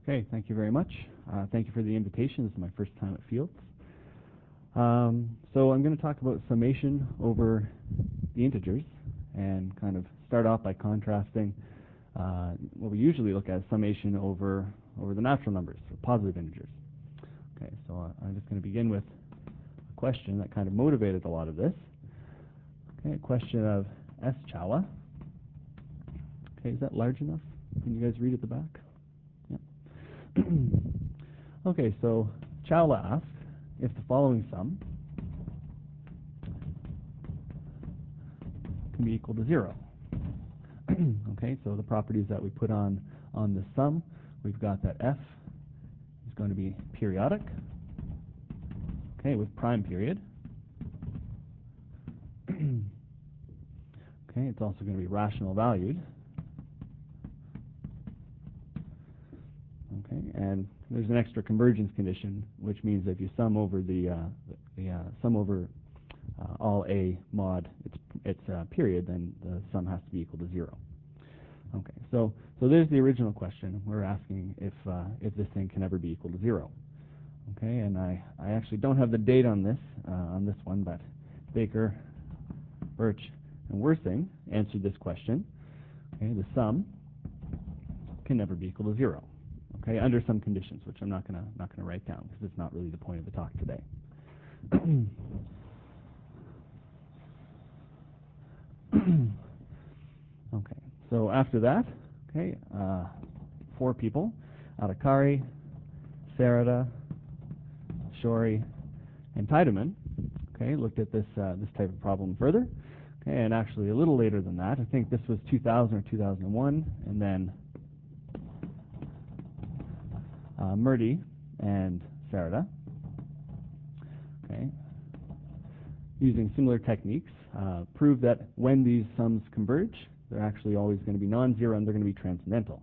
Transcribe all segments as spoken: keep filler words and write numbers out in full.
Okay, thank you very much. Uh, thank you for the invitation. This is my first time at Fields. Um, so I'm going to talk about summation over the integers and kind of start off by contrasting uh, what we usually look at as summation over, over the natural numbers, so positive integers. Okay, so uh, I'm just going to begin with a question that kind of motivated a lot of this. Okay, a question of S. Chawla. Okay, is that large enough? Can you guys read at the back? Yeah. Okay, so Chawla asks if the following sum can be equal to zero. Okay, so the properties that we put on on the sum, we've got that f is going to be periodic, okay, with prime period. Okay, it's also going to be rational valued. Okay, and there's an extra convergence condition, which means that if you sum over the uh, the, the uh, sum over uh, all a mod its its uh, period, then the sum has to be equal to zero. Okay, so so there's the original question. We're asking if uh, if this thing can ever be equal to zero. Okay, and I I actually don't have the date on this uh, on this one, but Baker, Birch, and Wersing answered this question. Okay, the sum can never be equal to zero. Okay, under some conditions, which I'm not gonna not gonna write down because it's not really the point of the talk today. Okay, so after that, okay, uh, four people, Adhikari, Sarada, Shori, and Tiedemann, okay, looked at this uh, this type of problem further. Okay, and actually a little later than that, I think this was two thousand or two thousand one, and then Uh, Murdy and Sarada, okay, using similar techniques, uh, prove that when these sums converge, they're actually always going to be non-zero and they're going to be transcendental.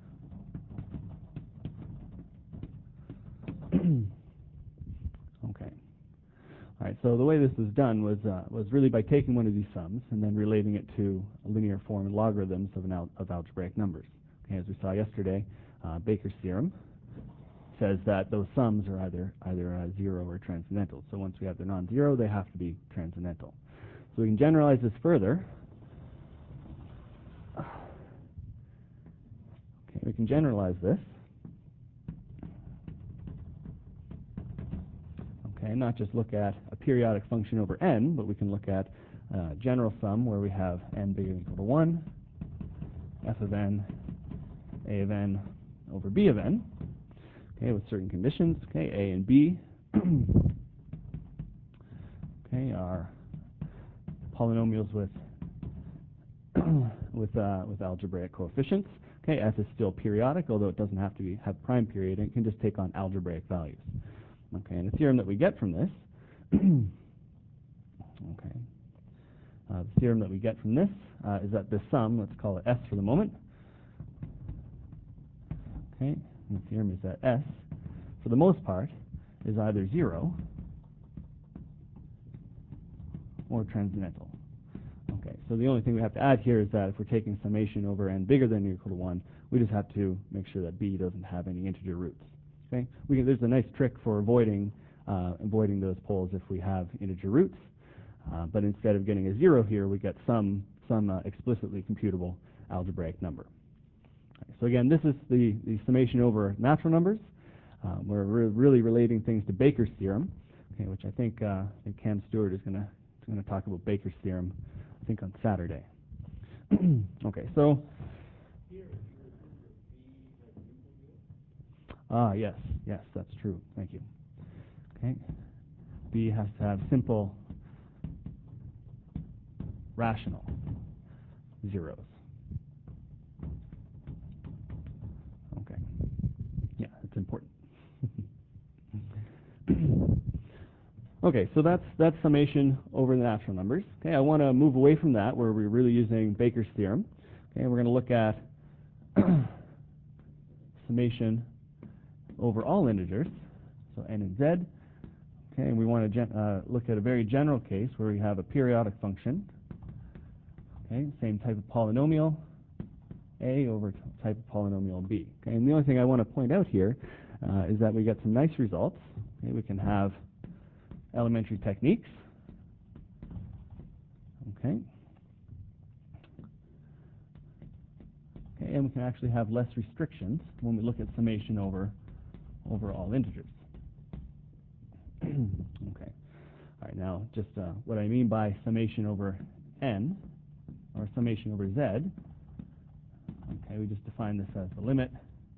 Okay. All right. So the way this was done was uh, was really by taking one of these sums and then relating it to a linear form and logarithms of an al of algebraic numbers. Okay, as we saw yesterday, uh, Baker's theorem says that those sums are either either uh, zero or transcendental. So once we have the non-zero, they have to be transcendental. So we can generalize this further. Okay, we can generalize this. Okay, not just look at a periodic function over n, but we can look at a general sum where we have n bigger than or equal to one, f of n, a of n over b of n. Okay, with certain conditions. Okay, a and b okay, are polynomials with with uh, with algebraic coefficients. Okay, f is still periodic, although it doesn't have to be have prime period, and it can just take on algebraic values. Okay, and the theorem that we get from this, okay, uh, the theorem that we get from this uh, is that this sum, let's call it S for the moment. Okay, and the theorem is that S, for the most part, is either zero or transcendental. Okay, so the only thing we have to add here is that if we're taking summation over n bigger than or equal to one, we just have to make sure that b doesn't have any integer roots. Okay, we can, there's a nice trick for avoiding uh, avoiding those poles if we have integer roots, uh, but instead of getting a zero here, we get some some uh, explicitly computable algebraic number. Okay, so again, this is the the summation over natural numbers. Um, we're re really relating things to Baker's theorem, okay, which I think, uh, I think Cam Stewart is going to going to talk about Baker's theorem, I think on Saturday. Okay, so ah yes, yes, that's true. Thank you. Okay, B has to have simple rational zeros. Okay, yeah, it's important. Okay, so that's that's summation over the natural numbers. Okay, I want to move away from that where we're really using Baker's theorem. Okay, we're going to look at summation over all integers, so n and z. Okay, and we want to uh, look at a very general case where we have a periodic function. Okay, same type of polynomial. A over type of polynomial B. Okay, and the only thing I want to point out here uh, is that we get some nice results. Okay, we can have elementary techniques. Okay. Okay, and we can actually have less restrictions when we look at summation over over all integers. Okay. All right, now just uh, what I mean by summation over n, or summation over z, okay, we just define this as the limit,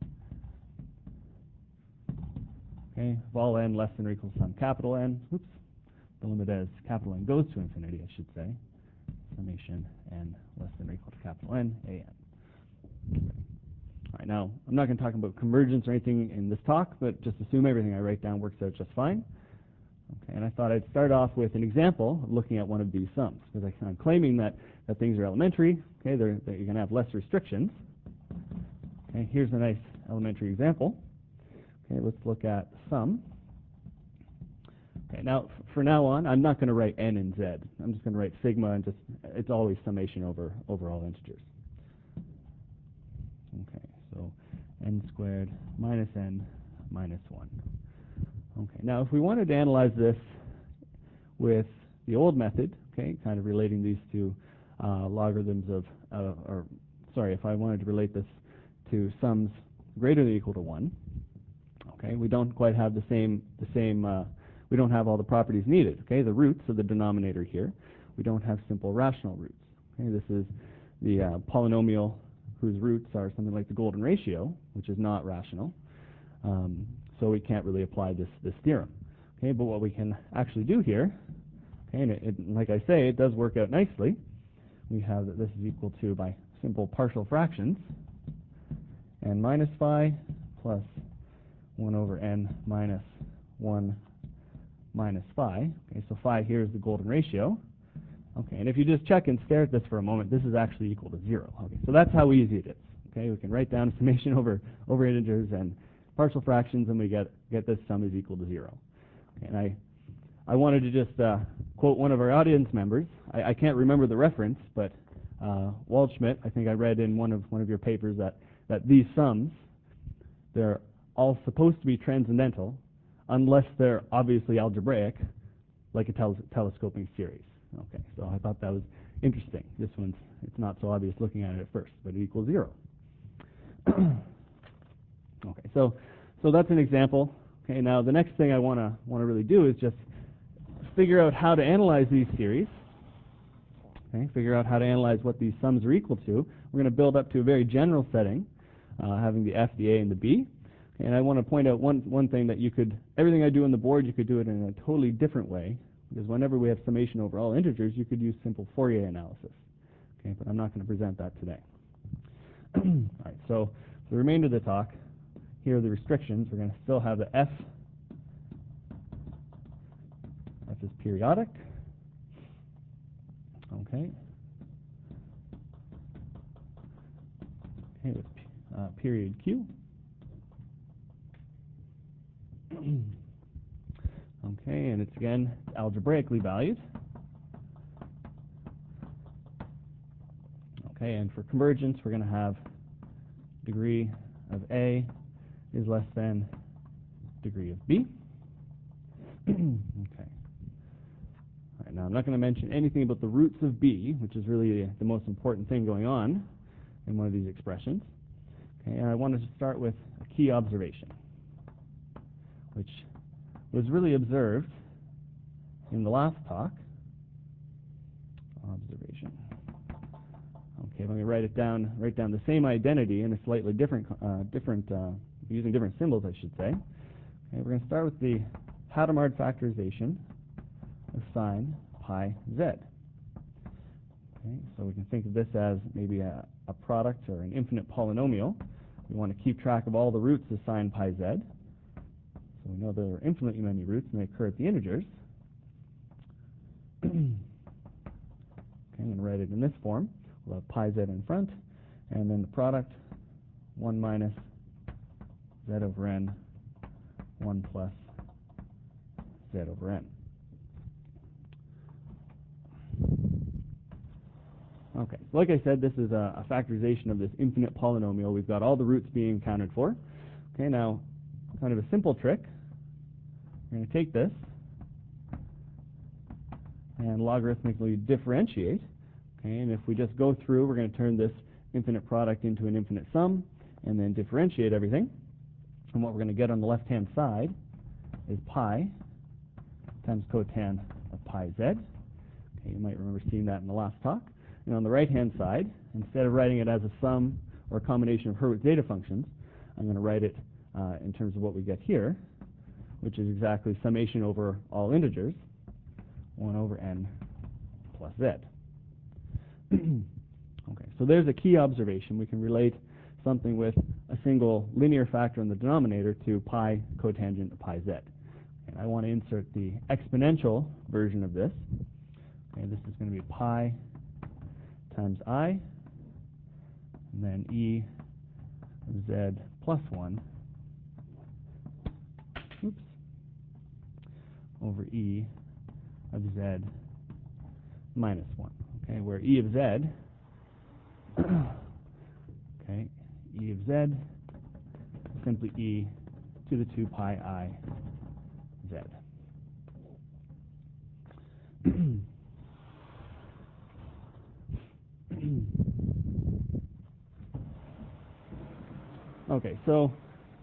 okay, of all n less than or equal to some capital N, oops, the limit as capital N goes to infinity, I should say, summation n less than or equal to capital N, A n. All right, now, I'm not going to talk about convergence or anything in this talk, but just assume everything I write down works out just fine. Okay, and I thought I'd start off with an example of looking at one of these sums, because I'm claiming that, that things are elementary. Okay, they're, they're, you're going to have less restrictions. Okay, here's a nice elementary example. Okay, let's look at sum. Okay, now, f for now on, I'm not going to write n and z. I'm just going to write sigma, and just it's always summation over, over all integers. Okay, so n squared minus n minus one. Okay, now if we wanted to analyze this with the old method, okay, kind of relating these to uh, logarithms of, uh, or sorry, if I wanted to relate this to sums greater than or equal to one, okay, we don't quite have the same, the same, uh, we don't have all the properties needed, okay, the roots of the denominator here, we don't have simple rational roots. Okay, this is the uh, polynomial whose roots are something like the golden ratio, which is not rational. Um, so we can't really apply this, this theorem. Okay, but what we can actually do here, okay, and it, it, like I say, it does work out nicely. We have that this is equal to, by simple partial fractions, n minus phi plus one over n minus one minus phi. Okay, so phi here is the golden ratio. Okay, and if you just check and stare at this for a moment, this is actually equal to zero. Okay, so that's how easy it is. Okay, we can write down a summation over over integers and partial fractions, and we get get this sum is equal to zero. Okay, and I I wanted to just uh, quote one of our audience members. I, I can't remember the reference, but uh, Waldschmidt, I think I read in one of one of your papers that that these sums, they're all supposed to be transcendental, unless they're obviously algebraic, like a tel telescoping series. Okay, so I thought that was interesting. This one's, it's not so obvious looking at it at first, but it equals zero. Okay, so so that's an example. Okay, now the next thing I want to want to really do is just figure out how to analyze these series. Okay, figure out how to analyze what these sums are equal to. We're going to build up to a very general setting, uh, having the F, the A, and the B. Okay, and I want to point out one one thing that you could, everything I do on the board, you could do it in a totally different way. Because whenever we have summation over all integers, you could use simple Fourier analysis. Okay, but I'm not going to present that today. All right, so for the remainder of the talk, here are the restrictions. We're going to still have the F. F is periodic. Okay. Okay, with uh, period Q. Okay, and it's again algebraically valued. Okay, and for convergence, we're going to have degree of A is less than degree of B. Okay. All right, now I'm not going to mention anything about the roots of B, which is really the most important thing going on in one of these expressions. Okay, and I wanted to start with a key observation, which was really observed in the last talk. Observation. Okay, let me write it down. Write down the same identity in a slightly different, uh, different, uh, using different symbols, I should say. Okay, we're going to start with the Hadamard factorization of sine pi z. Okay, so we can think of this as maybe a, a product or an infinite polynomial. We want to keep track of all the roots of sine pi z. So we know there are infinitely many roots, and they occur at the integers. Okay, I'm going to write it in this form. We'll have pi z in front, and then the product, one minus z over n, one plus z over n. Okay, so like I said, this is a, a factorization of this infinite polynomial. We've got all the roots being accounted for. Okay, now kind of a simple trick. We're going to take this and logarithmically differentiate. Okay, and if we just go through, we're going to turn this infinite product into an infinite sum and then differentiate everything. And what we're going to get on the left-hand side is pi times cotan of pi z. Okay, you might remember seeing that in the last talk. And on the right-hand side, instead of writing it as a sum or a combination of Hurwitz zeta functions, I'm going to write it uh, in terms of what we get here, which is exactly summation over all integers, one over n plus z. Okay, so there's a key observation. We can relate something with a single linear factor in the denominator to pi cotangent of pi z. And I want to insert the exponential version of this. Okay, this is going to be pi times I, and then e of z plus one, oops, over e of z minus one. Okay, where e of z, okay, e of z is simply e to the two pi I z. Okay, so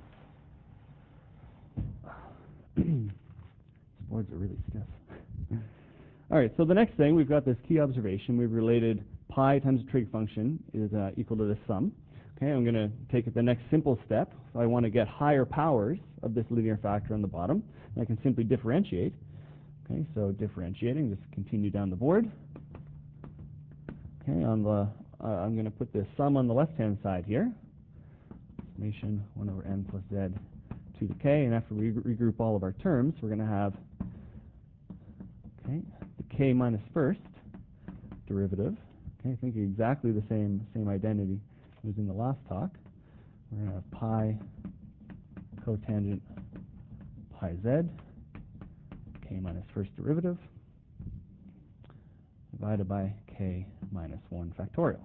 these boards are really stiff. All right, so the next thing, we've got this key observation. We've related pi times the trig function is uh, equal to this sum. Okay, I'm going to take it the next simple step. So I want to get higher powers of this linear factor on the bottom. And I can simply differentiate. Okay, so differentiating, just continue down the board. Okay, on the uh, I'm going to put this sum on the left-hand side here. Summation one over n plus z to the k, and after we regroup all of our terms, we're going to have okay the k minus first derivative. Okay, thinking exactly the same same identity as in the last talk. We're going to have pi cotangent pi z, k minus first derivative, divided by k minus one factorial.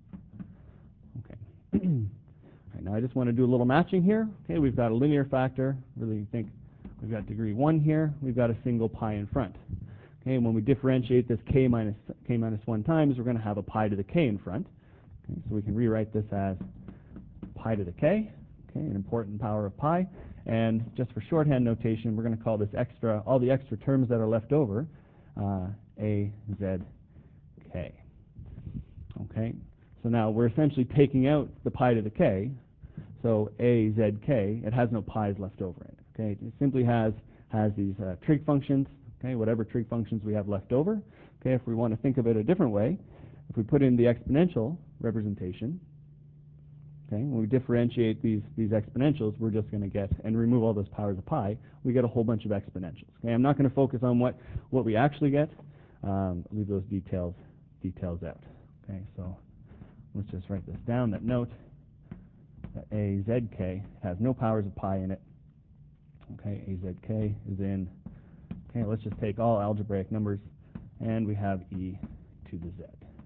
Okay. Right, now I just want to do a little matching here. Okay, we've got a linear factor. Really think we've got degree one here. We've got a single pi in front. Okay, and when we differentiate this k minus k minus one times, we're going to have a pi to the k in front. Okay, so we can rewrite this as pi to the k. Okay, an important power of pi. And just for shorthand notation, we're going to call this extra, all the extra terms that are left over, uh, a z k. Okay. So now we're essentially taking out the pi to the k, so a z k, it has no pi's left over in it. Okay, it simply has has these uh, trig functions. Okay, whatever trig functions we have left over. Okay, if we want to think of it a different way, if we put in the exponential representation, okay, when we differentiate these these exponentials, we're just going to get and remove all those powers of pi. We get a whole bunch of exponentials. Okay, I'm not going to focus on what what we actually get. Um, leave those details details out. Okay, so let's just write this down, that note that a z k has no powers of pi in it. Okay, a z k is in, okay, let's just take all algebraic numbers, and we have e to the z.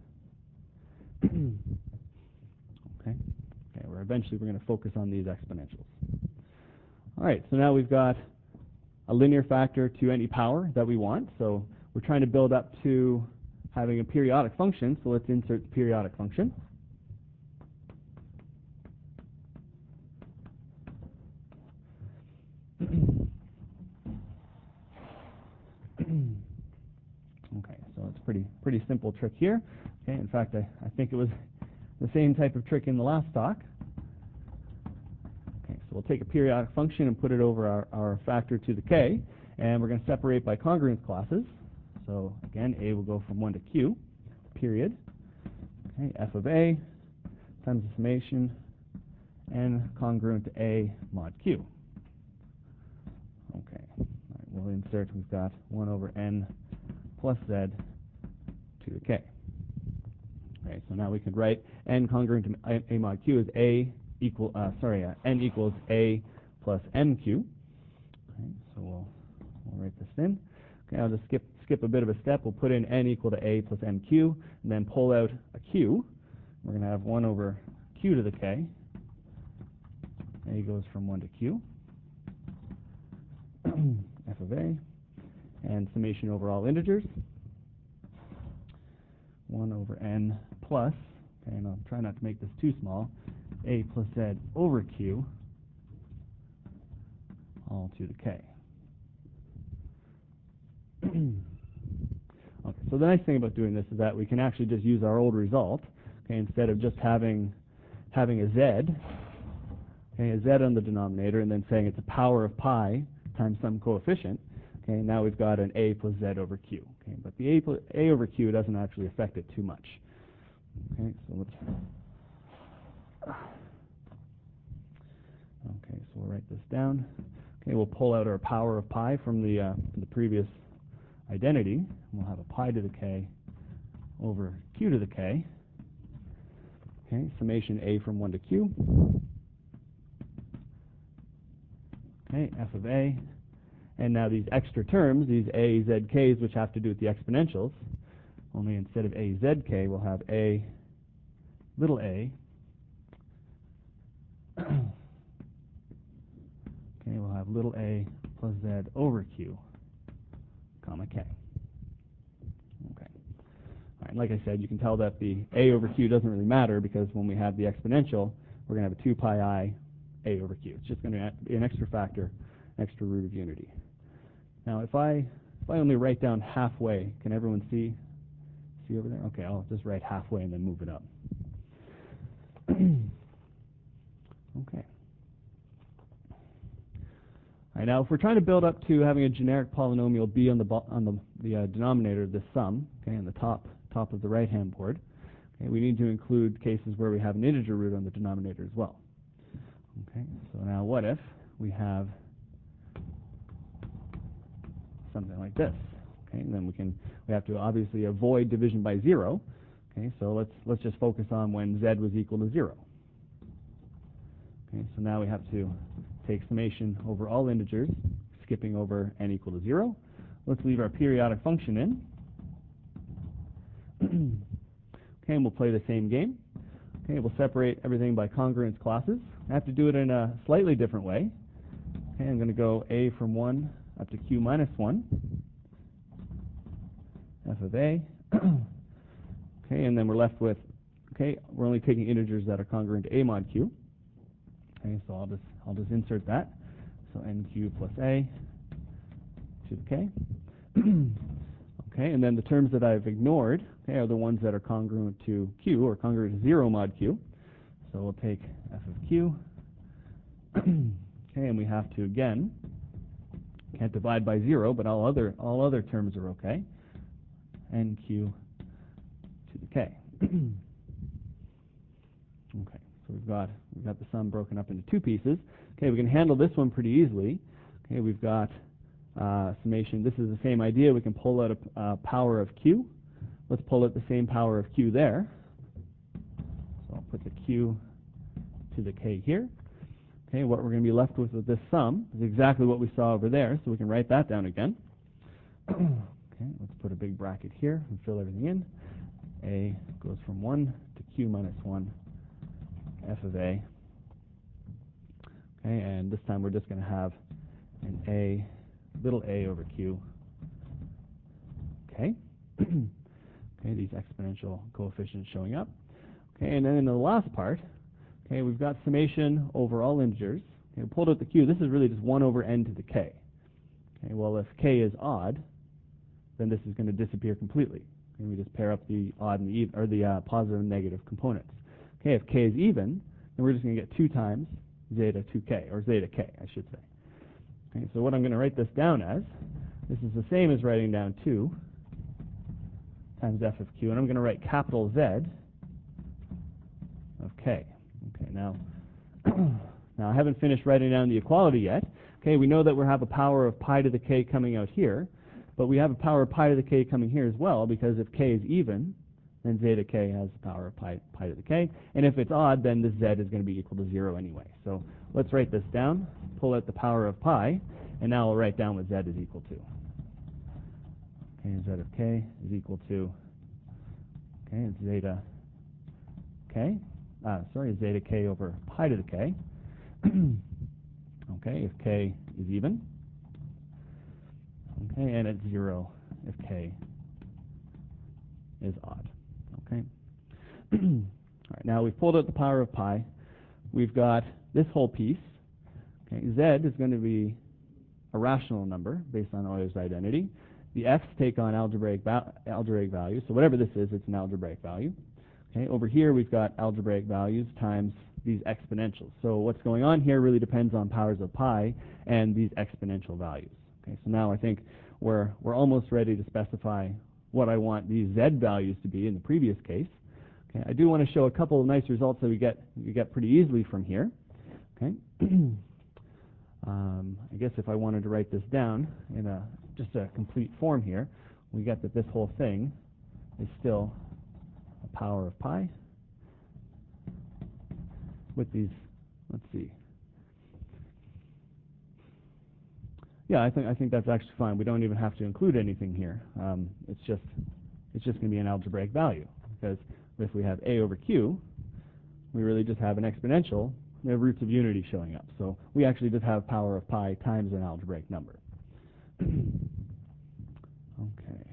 okay, okay, where eventually we're going to focus on these exponentials. All right, so now we've got a linear factor to any power that we want. So we're trying to build up to having a periodic function, so let's insert the periodic function. Okay, so it's pretty pretty simple trick here. Okay, in fact, I, I think it was the same type of trick in the last talk. Okay, so we'll take a periodic function and put it over our, our factor to the k, and we're going to separate by congruence classes. So again, a will go from one to q, period. Okay, f of a times the summation n congruent to a mod q. Okay, all right, we'll insert, we've got one over n plus z to the k. Okay, so now we can write n congruent to a, a mod q is a equal, uh, sorry, uh, n equals a plus mq. Okay, so we'll, we'll write this in. Okay, I'll just skip skip skip a bit of a step. We'll put in n equal to a plus mq, and then pull out a q. We're going to have one over q to the k. A goes from one to q. F of a. And summation over all integers. one over n plus, okay, and I'll try not to make this too small, a plus z over q, all to the k. Okay, so the nice thing about doing this is that we can actually just use our old result, okay, instead of just having having a z, okay, a z on the denominator, and then saying it's a power of pi times some coefficient. Okay, now we've got an a plus z over q. Okay, but the a, plus, a over q doesn't actually affect it too much. Okay, so let's. Okay, so we'll write this down. Okay, we'll pull out our power of pi from the uh, from the previous identity. We'll have a pi to the k over q to the k. Okay, summation a from one to q. Okay, f of a. And now these extra terms, these a, z, k's, which have to do with the exponentials, only instead of a, z, k, we'll have a, little a. Okay, we'll have little a plus z over q, comma k. Okay. All right, like I said, you can tell that the a over q doesn't really matter because when we have the exponential, we're going to have a two pi I a over q. It's just going to be an extra factor, extra root of unity. Now, if I if I only write down halfway, can everyone see see over there? Okay, I'll just write halfway and then move it up. Okay. All right, now if we're trying to build up to having a generic polynomial b on the on the, the uh, denominator of this sum, okay, on the top top of the right-hand board, okay, we need to include cases where we have an integer root on the denominator as well. Okay, so now what if we have something like this? Okay, and then we can we have to obviously avoid division by zero. Okay, so let's let's just focus on when z was equal to zero. Okay, so now we have to take summation over all integers, skipping over n equal to zero. Let's leave our periodic function in. Okay, and we'll play the same game. Okay, we'll separate everything by congruence classes. I have to do it in a slightly different way. Okay, I'm going to go a from one up to q minus one, f of a. Okay, and then we're left with, okay, we're only taking integers that are congruent to a mod q. Okay, so I'll just I'll just insert that. So nq plus a to the k. Okay, and then the terms that I've ignored, okay, are the ones that are congruent to q or congruent to zero mod q. So we'll take f of q. Okay, and we have to again can't divide by zero, but all other all other terms are okay. Nq to the k. Okay, so we've got we've got the sum broken up into two pieces. Okay, we can handle this one pretty easily. Okay, we've got uh, summation. This is the same idea. We can pull out a uh, power of q. Let's pull out the same power of q there. So I'll put the q to the k here. Okay, what we're going to be left with with this sum is exactly what we saw over there, so we can write that down again. Okay, let's put a big bracket here and fill everything in. A goes from one to q minus one, f of a. Okay, and this time we're just going to have an a, little a over q. Okay. Okay, these exponential coefficients showing up. Okay, and then in the last part, okay, we've got summation over all integers. Okay, we pulled out the q. This is really just one over n to the k. Okay, well, if k is odd, then this is going to disappear completely. And we just pair up the odd and the even, or the uh, positive and negative components. Okay, if k is even, then we're just going to get two times zeta two k, or zeta k, I should say. Okay, so what I'm going to write this down as, this is the same as writing down two times f of q, and I'm going to write capital Z of k. Okay, now, now I haven't finished writing down the equality yet. Okay, we know that we have a power of pi to the k coming out here, but we have a power of pi to the k coming here as well, because if k is even, then zeta k has the power of pi, pi to the k, and if it's odd, then this z is going to be equal to zero anyway. So let's write this down, pull out the power of pi, and now I'll write down what z is equal to. Okay, z of k is equal to, okay, zeta k, uh, sorry, zeta k over pi to the k. Okay, if k is even. Okay, and at zero if k is odd. Okay. All right, now we've pulled out the power of pi. We've got this whole piece. Okay, z is going to be a rational number based on Euler's identity. The f's take on algebraic, va algebraic values. So whatever this is, it's an algebraic value. Okay, over here we've got algebraic values times these exponentials. So what's going on here really depends on powers of pi and these exponential values. Okay, so now I think we're we're almost ready to specify what I want these z values to be in the previous case. Okay, I do want to show a couple of nice results that we get we get pretty easily from here. Okay. um, I guess if I wanted to write this down in a just a complete form here, we get that this whole thing is still a power of pi with these, let's see. Yeah, I think I think that's actually fine. We don't even have to include anything here. Um, it's just it's just going to be an algebraic value, because if we have a over q, we really just have an exponential. We have roots of unity showing up. So we actually just have power of pi times an algebraic number. Okay.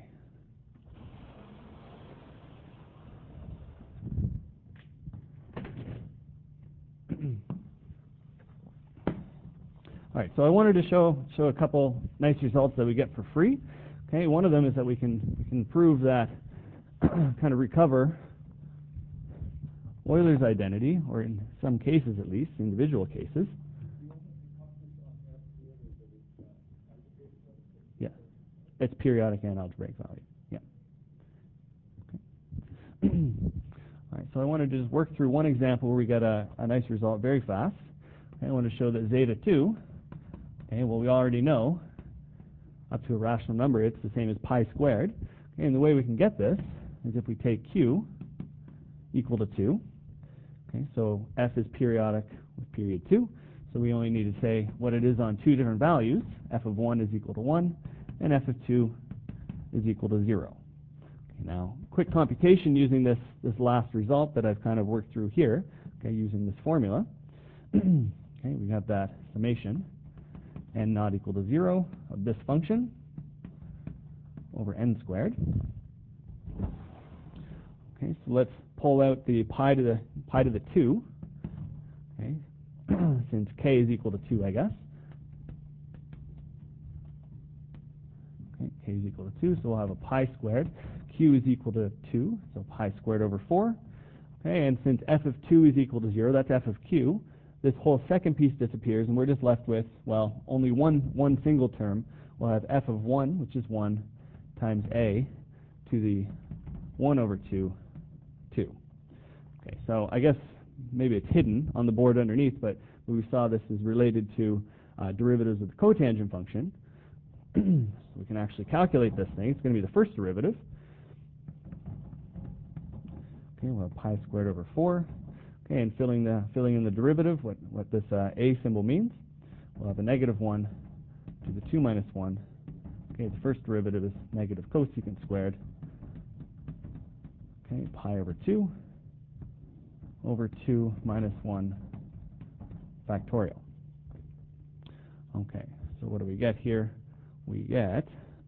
All right, so I wanted to show show a couple nice results that we get for free. Okay, one of them is that we can we can prove that kind of recover Euler's identity, or in some cases at least, individual cases. Yeah, it's periodic and algebraic value. Yeah. Okay. All right, so I wanted to just work through one example where we get a, a nice result very fast. Okay, I want to show that zeta two. Okay, well, we already know up to a rational number it's the same as pi squared. Okay, and the way we can get this is if we take q equal to two. Okay, so f is periodic with period two, so we only need to say what it is on two different values. F of one is equal to one, and f of two is equal to zero. Okay, now, quick computation using this, this last result that I've kind of worked through here, okay, using this formula. Okay, we have that summation n not equal to zero of this function over n squared. Okay, so let's pull out the pi to the pi to the two. Okay, since k is equal to two, I guess. Okay, k is equal to two, so we'll have a pi squared. Q is equal to two, so pi squared over four. Okay, and since f of two is equal to zero, that's f of q. This whole second piece disappears, and we're just left with, well, only one one single term. We'll have f of one, which is one, times a to the one over two, two. Okay, so I guess maybe it's hidden on the board underneath, but we saw this is related to uh, derivatives of the cotangent function. So we can actually calculate this thing. It's going to be the first derivative. Okay, we'll have pi squared over four. Okay, and filling the filling in the derivative, what what this uh, a symbol means, we'll have a negative one to the two minus one. Okay, the first derivative is negative cosecant squared. Okay, pi over two over two minus one factorial. Okay, so what do we get here? We get,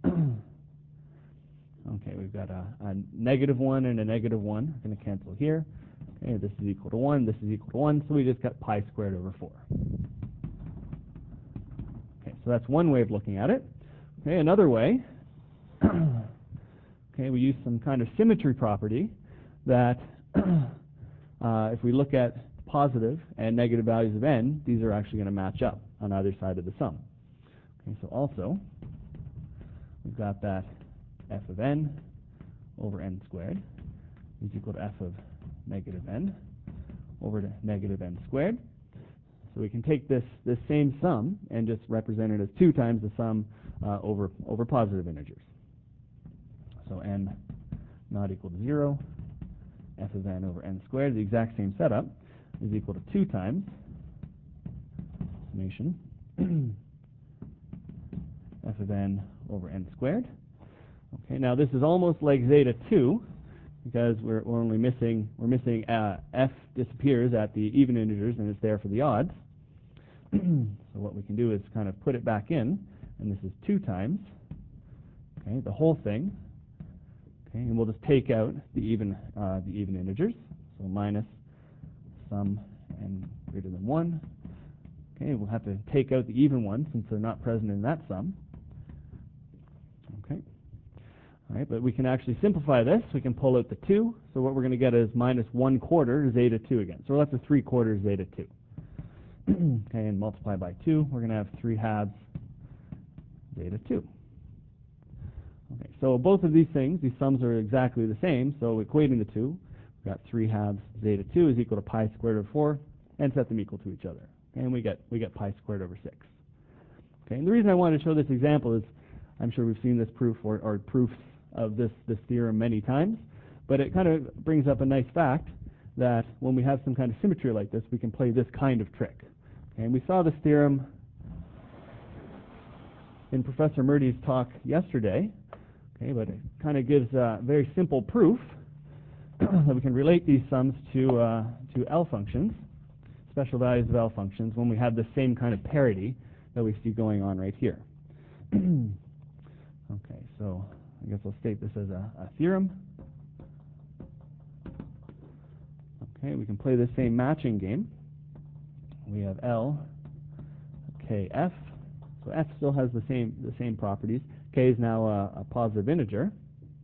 okay, we've got a, a negative one and a negative one. We're going to cancel here. Okay, this is equal to one, this is equal to one, so we just got pi squared over four. Okay, so that's one way of looking at it. Okay, another way, okay, we use some kind of symmetry property that uh, if we look at positive and negative values of n, these are actually going to match up on either side of the sum. Okay, so also, we've got that f of n over n squared is equal to f of negative n over to negative n squared. So we can take this, this same sum and just represent it as two times the sum uh, over, over positive integers. So n not equal to zero, f of n over n squared, the exact same setup, is equal to two times summation f of n over n squared. Okay, now this is almost like zeta two because we're, we're only missing, we're missing uh, f disappears at the even integers and it's there for the odds. So what we can do is kind of put it back in, and this is two times, okay, the whole thing. Okay, and we'll just take out the even uh, the even integers, so minus sum n greater than one. Okay, we'll have to take out the even ones since they're not present in that sum. Okay, all right, but we can actually simplify this. We can pull out the two, so what we're going to get is minus one quarter zeta two again. So we're left with three quarters zeta two. Okay, and multiply by two, we're going to have three halves zeta two. Okay, so both of these things, these sums are exactly the same, so equating the two, we've got three halves zeta two is equal to pi squared over four, and set them equal to each other. Okay, and we get we get pi squared over six. Okay, and the reason I wanted to show this example is I'm sure we've seen this proof or, or proofs of this, this theorem many times, but it kind of brings up a nice fact that when we have some kind of symmetry like this, we can play this kind of trick. Okay, and we saw this theorem in Professor Murdy's talk yesterday. Okay, but it kind of gives a very simple proof that we can relate these sums to uh, to L functions, special values of L functions, when we have the same kind of parity that we see going on right here. Okay, so I guess I'll state this as a, a theorem. Okay, we can play the same matching game. We have L, K, F. So F still has the same the same properties. K is now a, a positive integer.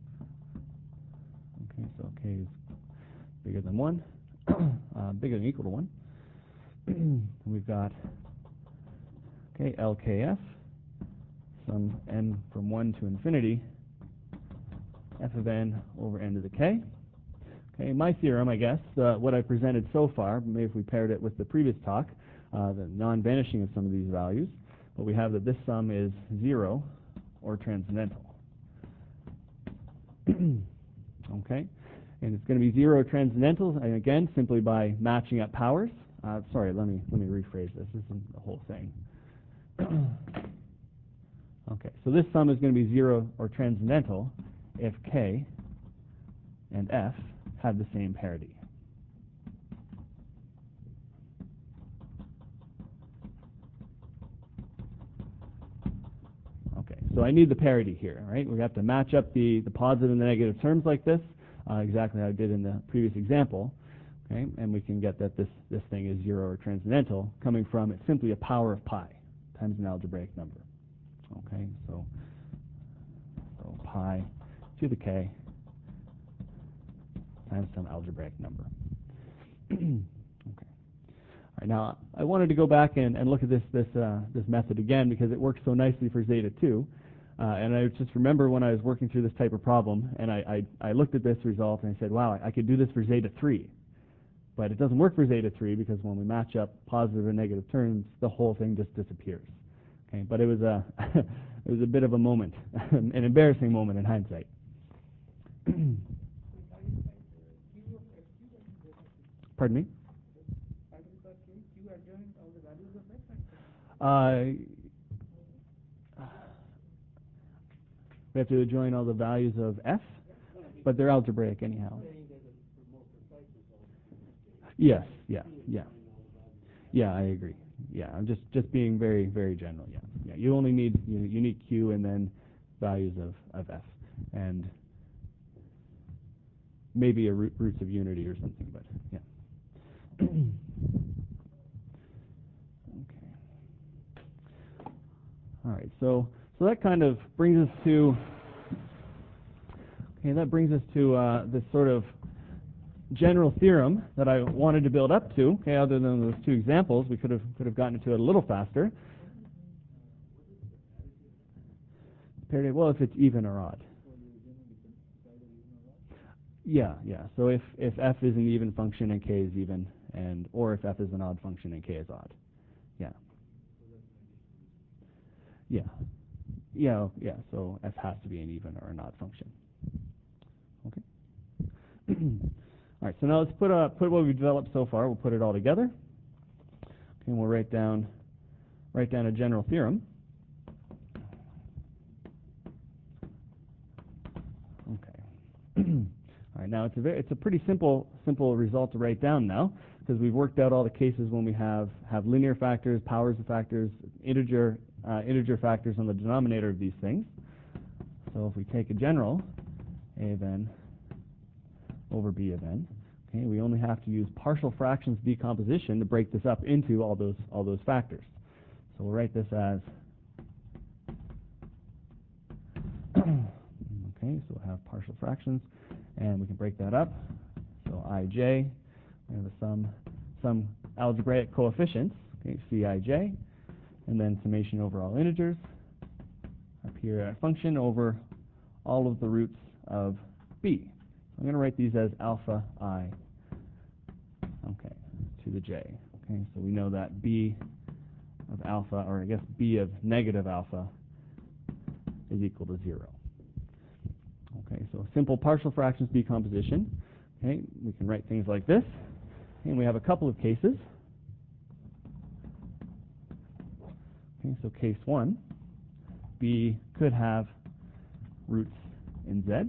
Okay, so K is bigger than one, uh, bigger than or equal to one. We've got okay L K F, sum n from one to infinity, f of n over n to the k. Okay, my theorem, I guess, uh, what I presented so far, maybe if we paired it with the previous talk, uh, the non-vanishing of some of these values, but we have that this sum is zero or transcendental. Okay, and it's going to be zero transcendental, and again, simply by matching up powers. Uh, sorry, let me let me rephrase this. This isn't the whole thing. Okay, so this sum is going to be zero or transcendental if k and f have the same parity. Okay, so I need the parity here, right? We have to match up the, the positive and the negative terms like this, uh, exactly how I did in the previous example, okay? And we can get that this, this thing is zero or transcendental coming from it's simply a power of pi times an algebraic number. Okay, so, so pi to the k times some algebraic number. Okay. All right, now I wanted to go back and, and look at this this uh, this method again because it works so nicely for zeta two. Uh, and I just remember when I was working through this type of problem, and I, I, I looked at this result and I said, wow, I could do this for zeta three. But it doesn't work for zeta three because when we match up positive and negative terms, the whole thing just disappears. Okay, but it was a it was a bit of a moment, an embarrassing moment in hindsight. Pardon me? Uh, we have to join all the values of f, but they're algebraic anyhow. Yes, yeah, yeah. Yeah, I agree. Yeah, I'm just, just being very, very general, yeah. Yeah, you only need you know, unique q and then values of, of f. And maybe a root, roots of unity or something, but yeah. Okay. All right, so so that kind of brings us to okay, that brings us to uh, this sort of general theorem that I wanted to build up to. Okay, other than those two examples, we could have could have gotten to it a little faster. Parity, well, if it's even or odd. Yeah, yeah. So if if f is an even function and k is even, and or if f is an odd function and k is odd. Yeah. Yeah. Yeah, yeah. So f has to be an even or an odd function. Okay. All right. So now let's put uh, put what we've developed so far. We'll put it all together. Okay, and we'll write down write down a general theorem. All right, now it's a very, it's a pretty simple simple result to write down now, because we've worked out all the cases when we have have linear factors, powers of factors, integer uh, integer factors on the denominator of these things. So if we take a general a of n over b of n, okay, we only have to use partial fractions decomposition to break this up into all those all those factors. So we'll write this as okay, so we'll have partial fractions, and we can break that up. So ij, we have a sum some algebraic coefficients, okay, cij, and then summation over all integers. Up here a function over all of the roots of b. So I'm going to write these as alpha I, okay, to the j. Okay, so we know that b of alpha, or I guess b of negative alpha, is equal to zero. Okay, so simple partial fractions decomposition. Okay, we can write things like this, and we have a couple of cases. Okay, so case one, b could have roots in z.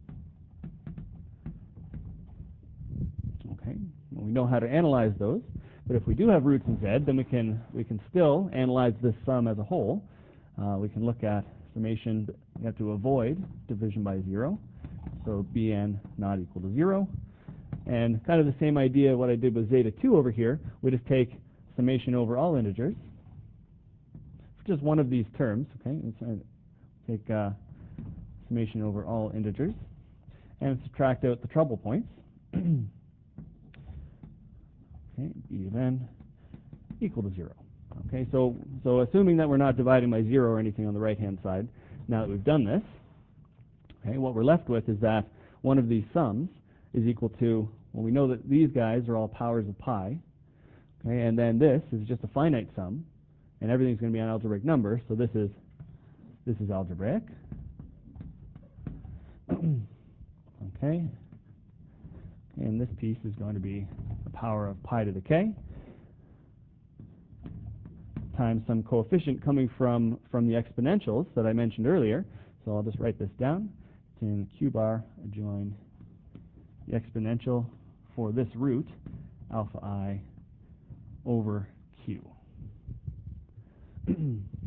Okay, well, we know how to analyze those, but if we do have roots in z, then we can we can still analyze this sum as a whole. Uh, we can look at summation. We have to avoid division by zero, so bn not equal to zero. And kind of the same idea what I did with zeta two over here. We just take summation over all integers for just one of these terms. Okay, let's take uh, summation over all integers and subtract out the trouble points. Okay, b of n equal to zero. Okay, so so assuming that we're not dividing by zero or anything on the right-hand side, now that we've done this, okay, what we're left with is that one of these sums is equal to, well, we know that these guys are all powers of pi, okay, and then this is just a finite sum, and everything's going to be an algebraic number, so this is this is algebraic. Okay, and this piece is going to be the power of pi to the k times some coefficient coming from, from the exponentials that I mentioned earlier. So I'll just write this down. It's in q bar adjoin the exponential for this root, alpha I over q. Okay.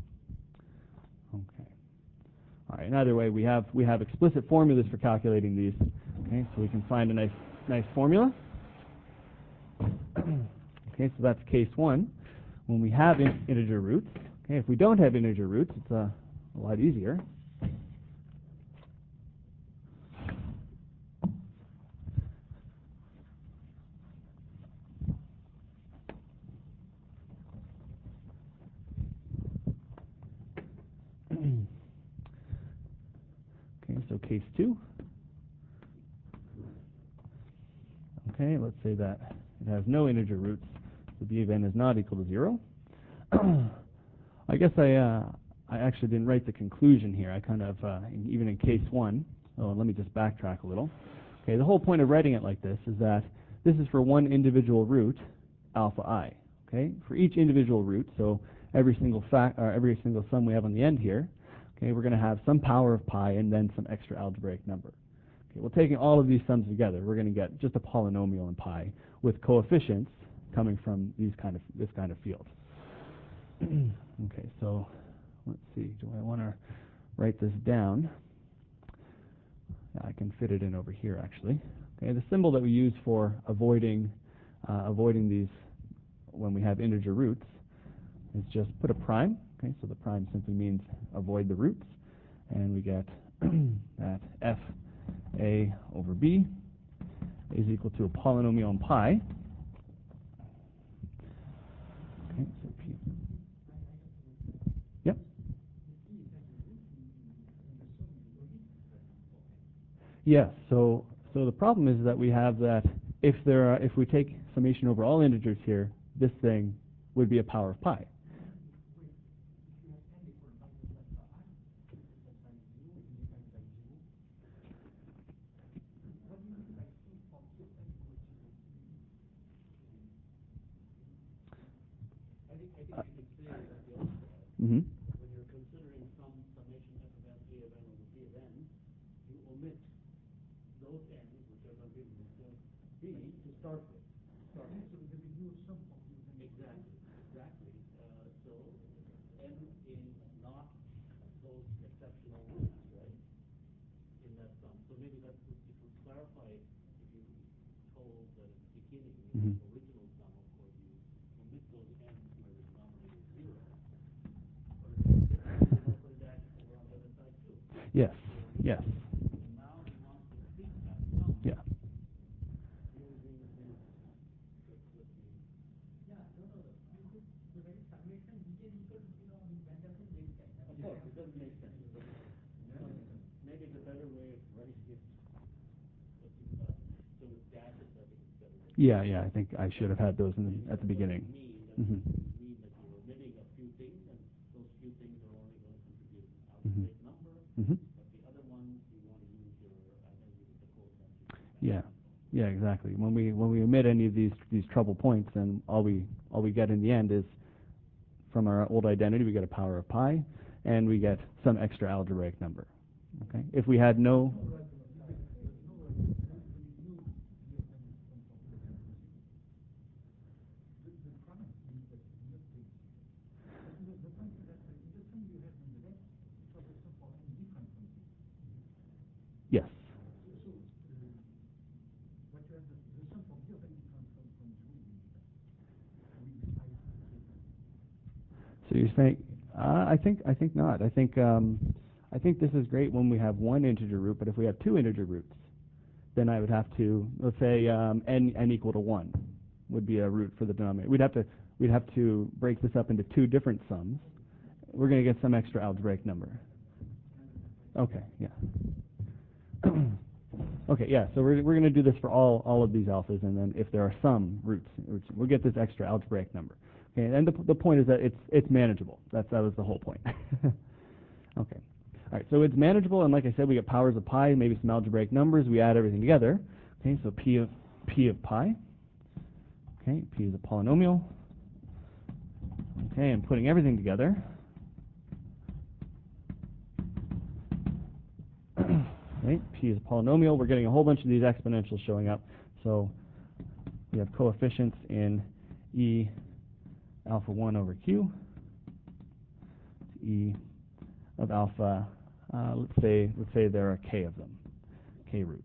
All right. In either way, we have we have explicit formulas for calculating these. Okay, so we can find a nice nice formula. Okay, so that's case one. When we have in integer roots, okay, if we don't have integer roots, it's uh, a lot easier. Okay, so case two. Okay, let's say that it has no integer roots, so b of n is not equal to zero. I guess I uh, I actually didn't write the conclusion here. I kind of, uh, in, even in case one, oh, let me just backtrack a little. Okay, the whole point of writing it like this is that this is for one individual root, alpha I. Okay, for each individual root, so every single fact, or every single sum we have on the end here, okay, we're going to have some power of pi and then some extra algebraic number. Okay, well, taking all of these sums together, we're going to get just a polynomial in pi with coefficients coming from these kind of this kind of field. Okay, so let's see. Do I want to write this down? Yeah, I can fit it in over here, actually. Okay, the symbol that we use for avoiding uh, avoiding these when we have integer roots is just put a prime. Okay, so the prime simply means avoid the roots, and we get that f a over b is equal to a polynomial in pi. Okay, so p. Yep. Yes. So so the problem is that we have that if there are if we take summation over all integers here, this thing would be a power of pi. Mm-hmm. When you're considering some summation f of n, a of n over b of n, you omit those n's, which are exceptional roots, right, in that sum. So maybe that's, if you clarify, if you told that at the beginning, in Mhm. the original sum, of course, you omit those n's where the denominator is zero. But if it's different, you might put a dash over on the other side too. Yes. So, Yes. and now he wants to treat that sum Yeah. using his, let's, let's see. Yeah, no, no, no. You could, the very summation b is equal to zero, I mean, that doesn't make sense. Of course, it doesn't make sense. But maybe the better way of writing it, let's see, uh, so with dashes, I think it's better. Yeah, yeah. I think I should have had those in the, at the What does beginning. it mean? Does Mhm. it mean that you're omitting a few things, and those few things are only going to contribute an Mhm. algebraic number, Mhm. but the other ones, you want to use your identity with the coefficient. Yeah. Yeah, exactly. When we when we omit any of these these trouble points, then all we all we get in the end is from our old identity we get a power of pi, and we get some extra algebraic number. Okay. If we had no yes. So you're saying, uh, I think I think not. I think um, I think this is great when we have one integer root, but if we have two integer roots, then I would have to, let's say um, n n equal to one would be a root for the denominator. We'd have to we'd have to break this up into two different sums. We're going to get some extra algebraic number. Okay, yeah. Okay, yeah. So we're we're going to do this for all all of these alphas, and then if there are some roots, we'll get this extra algebraic number. Okay, and the the point is that it's it's manageable. That's that was the whole point. Okay. All right. So it's manageable, and like I said, we get powers of pi, maybe some algebraic numbers. We add everything together. Okay. So p of p of pi. Okay. P is a polynomial. Okay, and putting everything together. Right, p is a polynomial. We're getting a whole bunch of these exponentials showing up. So we have coefficients in e alpha one over q, e of alpha. Uh, let's say let's say there are k of them, k roots.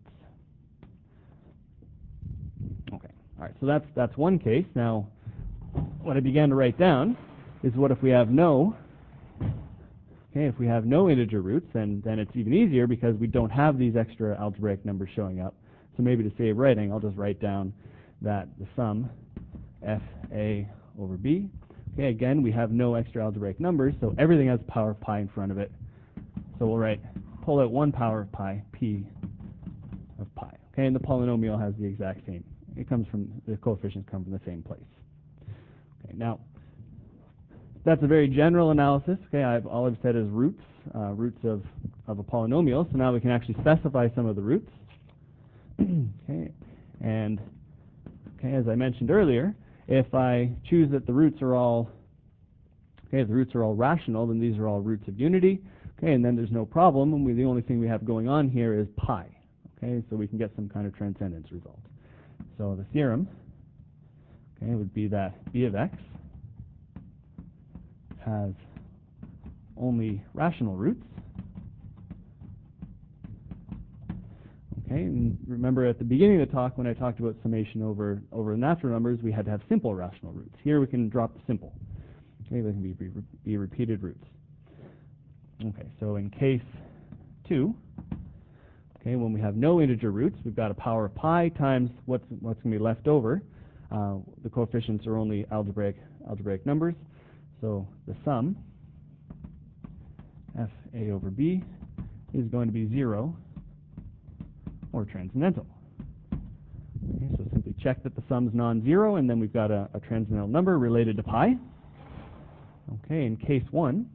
Okay. All right. So that's that's one case. Now, what I began to write down is what if we have no. Okay, if we have no integer roots, then, then it's even easier because we don't have these extra algebraic numbers showing up. So maybe to save writing, I'll just write down that the sum f a over b. Okay, again, we have no extra algebraic numbers, so everything has power of pi in front of it. So we'll write, pull out one power of pi, p of pi. Okay, and the polynomial has the exact same. It comes from, the coefficients come from the same place. Okay, now, that's a very general analysis. Okay, I've, all I've said is roots, uh, roots of, of a polynomial. So now we can actually specify some of the roots. Okay, and okay, as I mentioned earlier, if I choose that the roots are all okay, the roots are all rational, then these are all roots of unity. Okay, and then there's no problem. And we, the only thing we have going on here is pi. Okay, so we can get some kind of transcendence result. So the theorem, okay, would be that b of x has only rational roots. Okay, and remember at the beginning of the talk when I talked about summation over over natural numbers, we had to have simple rational roots. Here we can drop the simple. Okay, they can be, be, be repeated roots. Okay, so in case two, okay, when we have no integer roots, we've got a power of pi times what's what's going to be left over. Uh, the coefficients are only algebraic algebraic numbers, so the sum f a over b is going to be zero or transcendental. Okay, so simply check that the sum's non-zero, and then we've got a, a transcendental number related to pi. Okay, in case one,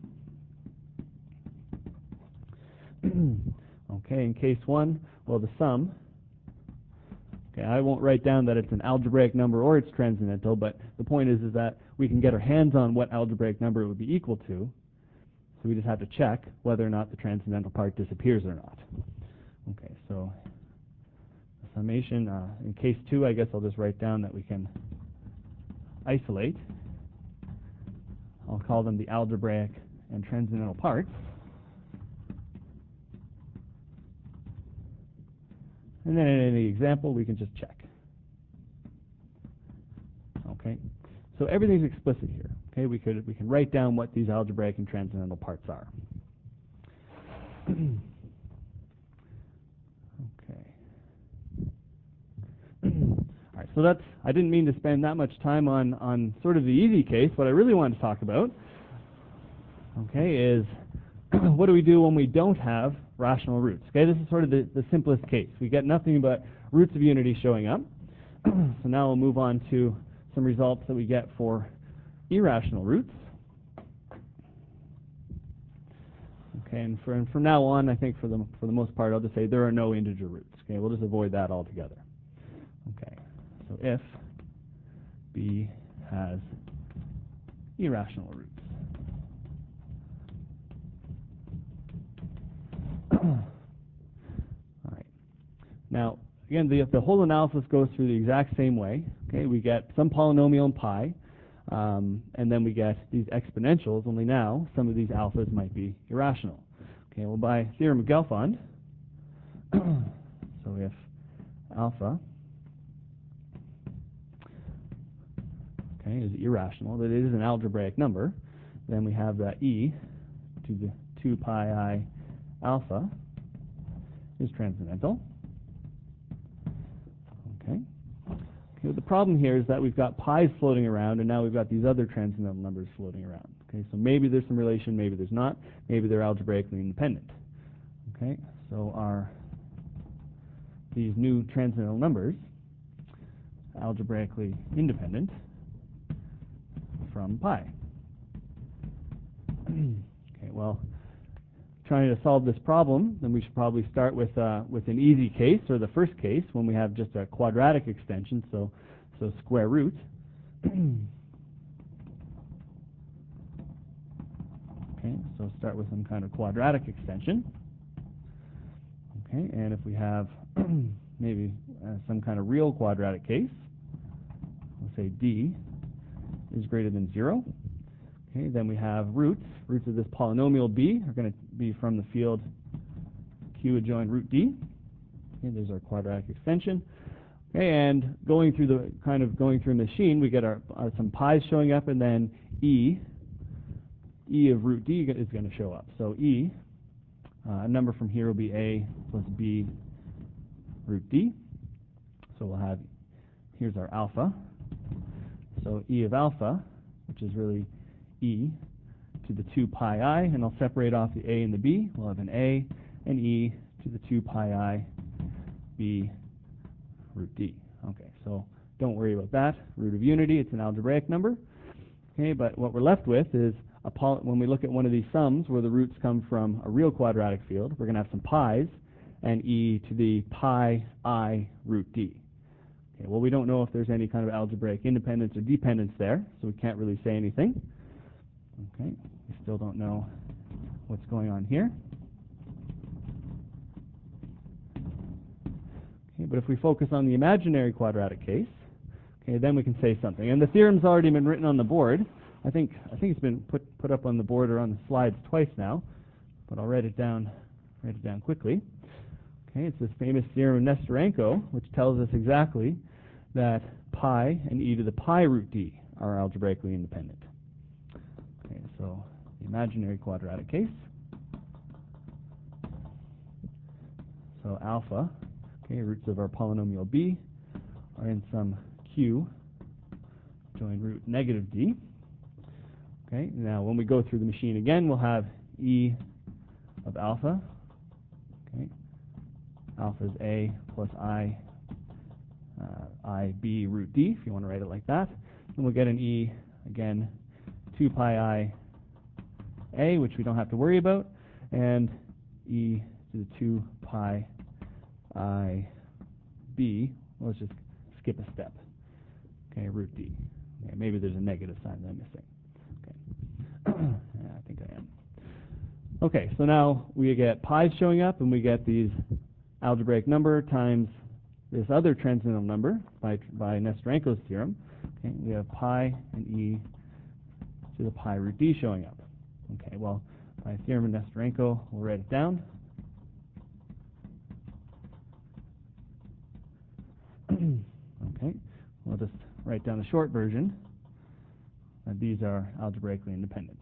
okay, in case one, well, the sum, okay, I won't write down that it's an algebraic number or it's transcendental, but the point is, is that we can get our hands on what algebraic number it would be equal to, so we just have to check whether or not the transcendental part disappears or not. Okay, so the summation, uh, in case two, I guess I'll just write down that we can isolate. I'll call them the algebraic and transcendental parts. And then in any example, we can just check. Okay, so everything's explicit here. Okay, we could we can write down what these algebraic and transcendental parts are. Okay. All right, so that's, I didn't mean to spend that much time on, on sort of the easy case. What I really wanted to talk about, okay, is what do we do when we don't have rational roots? Okay, this is sort of the, the simplest case. We get nothing but roots of unity showing up. So now we'll move on to some results that we get for irrational roots. Okay, and, for, and from now on, I think for the, for the most part, I'll just say there are no integer roots. Okay, we'll just avoid that altogether. Okay, so if B has irrational roots. All right. Now, again, the, the whole analysis goes through the exact same way. Okay, we get some polynomial in pi, um, and then we get these exponentials, only now some of these alphas might be irrational. Okay, well, by theorem of Gelfand, so if alpha okay, is irrational, that it is an algebraic number, then we have that e to the two pi I alpha is transcendental. Okay. Okay, the problem here is that we've got pi's floating around, and now we've got these other transcendental numbers floating around. Okay, so maybe there's some relation, maybe there's not. Maybe they're algebraically independent. Okay, so are these new transcendental numbers algebraically independent from pi? Okay, well, trying to solve this problem, then we should probably start with uh, with an easy case, or the first case, when we have just a quadratic extension, so so square root. Okay, so start with some kind of quadratic extension. Okay, and if we have maybe uh, some kind of real quadratic case, let's say d is greater than zero. Okay, then we have roots. Roots of this polynomial b are going to be from the field q adjoin root d. Okay, there's our quadratic extension. Okay, and going through the kind of going through a machine, we get our uh, some pi's showing up, and then e e of root d is going to show up. So e, uh, a number from here will be a plus b root d. So we'll have, here's our alpha. So e of alpha, which is really e to the two pi I, and I'll separate off the a and the b. We'll have an a and e to the two pi I b root d. Okay, so don't worry about that. Root of unity, it's an algebraic number. Okay, but what we're left with is a poly when we look at one of these sums where the roots come from a real quadratic field, we're going to have some pi's and e to the pi I root d. Okay, well, we don't know if there's any kind of algebraic independence or dependence there, so we can't really say anything. Okay, we still don't know what's going on here. Okay, but if we focus on the imaginary quadratic case, okay, then we can say something. And the theorem's already been written on the board. I think I think it's been put put up on the board or on the slides twice now, but I'll write it down write it down quickly. Okay, it's this famous theorem of Nestorenko, which tells us exactly that pi and e to the pi root d are algebraically independent. Okay, so the imaginary quadratic case. So alpha, okay, roots of our polynomial b are in some q join root negative d. Okay, now when we go through the machine again, we'll have e of alpha. Okay, alpha is a plus I, uh, I b root d, if you want to write it like that. And we'll get an e, again, two pi I a, which we don't have to worry about, and e to the two pi I b. Well, let's just skip a step. Okay, root d. Okay, maybe there's a negative sign that I'm missing. Okay, yeah, I think I am. Okay, so now we get pi's showing up, and we get these algebraic number times this other transcendental number by by Nestorenko's theorem. Okay, we have pi and e to the pi root d showing up. Okay, well, by theorem of Nestorenko, we'll write it down. we'll just write down the short version, that these are algebraically independent.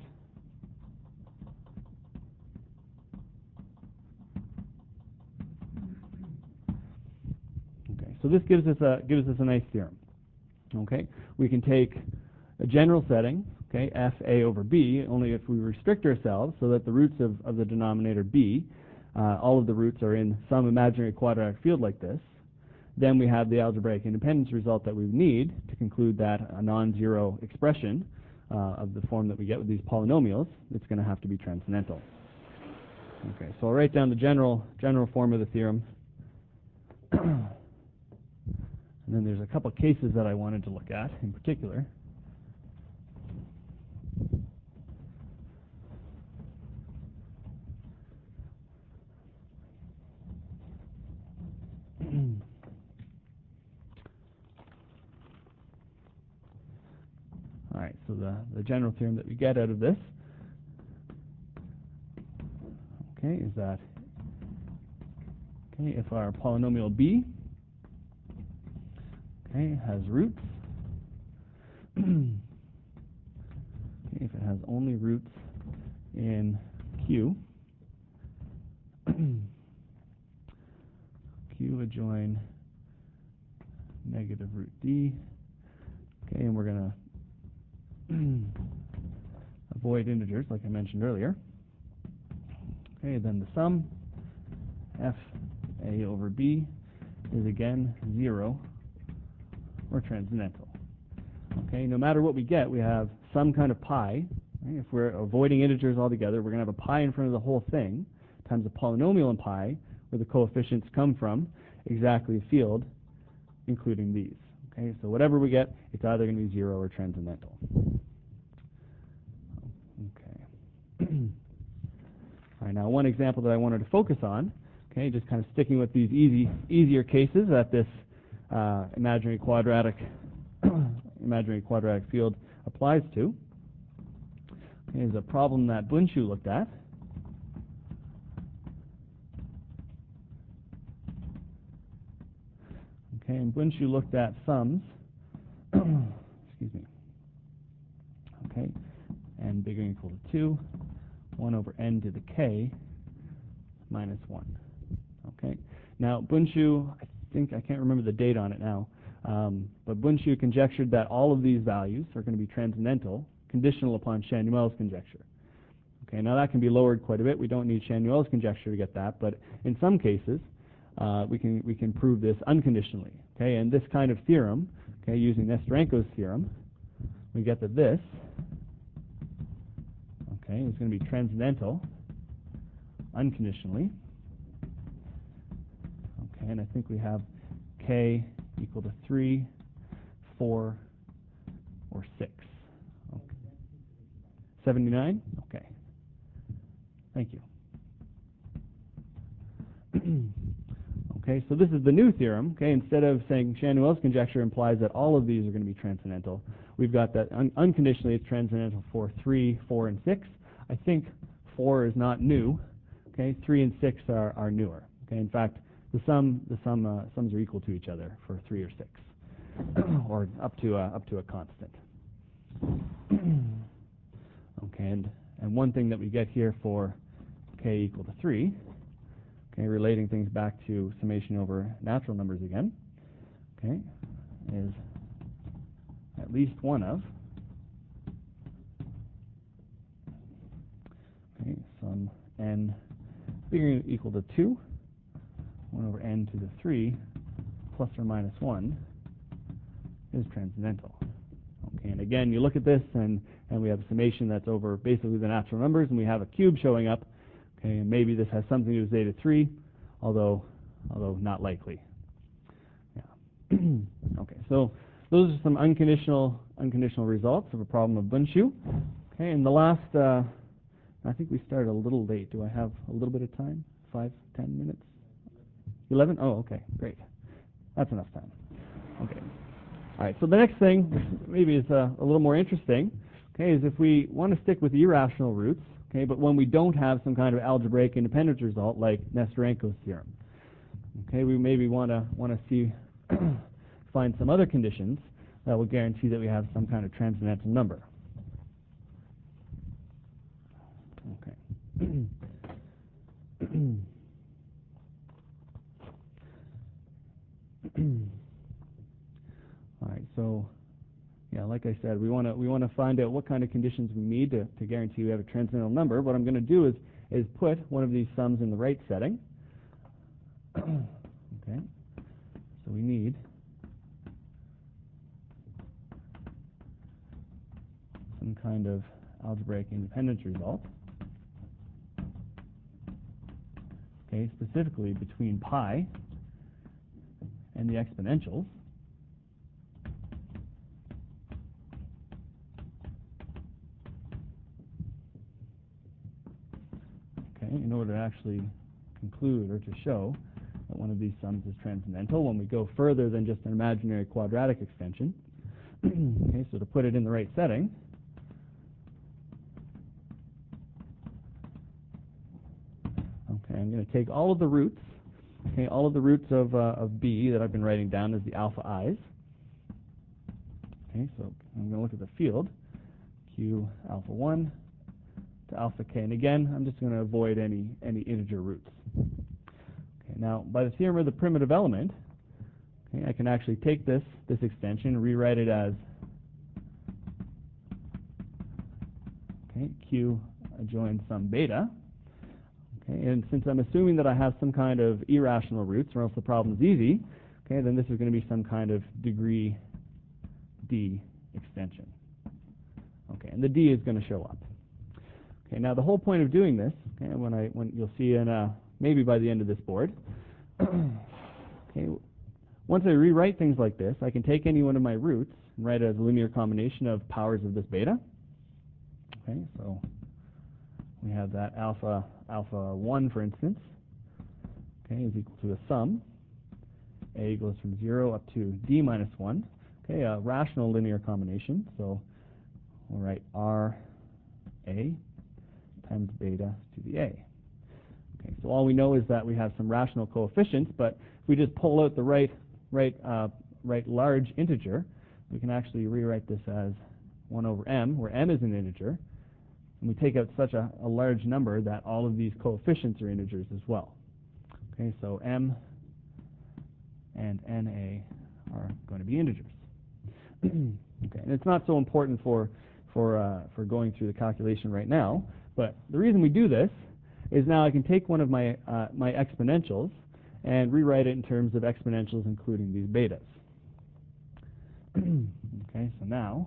Okay, so this gives us a gives us a nice theorem. Okay, we can take a general setting, okay, f a over b, only if we restrict ourselves so that the roots of, of the denominator b, uh, all of the roots are in some imaginary quadratic field like this. Then we have the algebraic independence result that we need to conclude that a non-zero expression uh, of the form that we get with these polynomials, it's going to have to be transcendental. Okay, so I'll write down the general general form of the theorem. And then there's a couple cases that I wanted to look at in particular. All right, so the, the general theorem that we get out of this, okay, is that, okay, if our polynomial b, okay, has roots, okay, if it has only roots in Q, Q adjoin negative root d, okay, and we're going to avoid integers like I mentioned earlier. Okay, then the sum f a over b is again zero or transcendental. Okay, no matter what we get, we have some kind of pi. Right? If we're avoiding integers altogether, we're going to have a pi in front of the whole thing times a polynomial in pi where the coefficients come from exactly a field including these. Okay, so whatever we get, it's either going to be zero or transcendental. Okay. All right, now one example that I wanted to focus on, okay, just kind of sticking with these easy, easier cases that this uh, imaginary quadratic, imaginary quadratic field applies to, okay, is a problem that Bundschuh looked at. Okay, and Bundschuh looked at sums, excuse me, okay, n bigger than or equal to two, one over n to the k minus one. Okay, now Bundschuh, I think, I can't remember the date on it now, um, but Bundschuh conjectured that all of these values are going to be transcendental, conditional upon Chanuel's conjecture. Okay, now that can be lowered quite a bit. We don't need Chanuel's conjecture to get that, but in some cases, Uh, we can we can prove this unconditionally. Okay, and this kind of theorem, okay, using Nestorenko's theorem, we get that this, okay, is going to be transcendental unconditionally. Okay, and I think we have k equal to three, four, or six. Okay. seventy-nine. Okay. Thank you. Okay, so this is the new theorem. Okay, instead of saying Chanuel's conjecture implies that all of these are going to be transcendental, we've got that un unconditionally it's transcendental for three, four, and six. I think four is not new. Okay, three and six are, are newer. Okay, in fact, the sum the sum uh, sums are equal to each other for three or six, or up to a, up to a constant. Okay, and and one thing that we get here for k equal to three. Okay, relating things back to summation over natural numbers again, okay, is at least one of, okay, sum n bigger than or equal to two, one over n to the three, plus or minus one, is transcendental. Okay, and again, you look at this, and, and we have a summation that's over basically the natural numbers, and we have a cube showing up. Okay, and maybe this has something to do with zeta three, although although not likely. Yeah. Okay, so those are some unconditional unconditional results of a problem of Bundschuh. Okay, and the last, uh, I think we started a little late. Do I have a little bit of time? Five, ten minutes? Eleven? Oh, okay, great. That's enough time. Okay. All right. So the next thing, which maybe is uh, a little more interesting, okay, is if we want to stick with the irrational roots. Okay, but when we don't have some kind of algebraic independence result like Nestorenko's theorem, okay, we maybe want to want to see find some other conditions that will guarantee that we have some kind of transcendental number. Okay. All right, so yeah, like I said, we want to we want to find out what kind of conditions we need to, to guarantee we have a transcendental number. What I'm going to do is is put one of these sums in the right setting. Okay, so we need some kind of algebraic independence result. Okay, specifically between pi and the exponentials. Okay, in order to actually conclude or to show that one of these sums is transcendental when we go further than just an imaginary quadratic extension. Okay, so to put it in the right setting, okay, I'm going to take all of the roots, okay, all of the roots of, uh, of b that I've been writing down as the alpha i's. Okay, so I'm going to look at the field, q alpha one to alpha k, and again, I'm just going to avoid any, any integer roots. Okay, now, by the theorem of the primitive element, okay, I can actually take this, this extension and rewrite it as okay, q adjoin some beta. Okay, and since I'm assuming that I have some kind of irrational roots, or else the problem is easy, okay, then this is going to be some kind of degree d extension. Okay, and the d is going to show up. Okay, now the whole point of doing this, okay, when I when you'll see in uh, maybe by the end of this board, okay, once I rewrite things like this, I can take any one of my roots and write it as a linear combination of powers of this beta. Okay, so we have that alpha alpha one, for instance, okay, is equal to a sum. A goes from zero up to d minus one. Okay, a rational linear combination. So we'll write R A times beta to the a. Okay, so all we know is that we have some rational coefficients, but if we just pull out the right, right, uh, right large integer, we can actually rewrite this as one over m, where m is an integer, and we take out such a, a large number that all of these coefficients are integers as well. Okay, so m and na are going to be integers. Okay, and it's not so important for for uh, for going through the calculation right now. But the reason we do this is now I can take one of my uh, my exponentials and rewrite it in terms of exponentials including these betas. Okay, so now,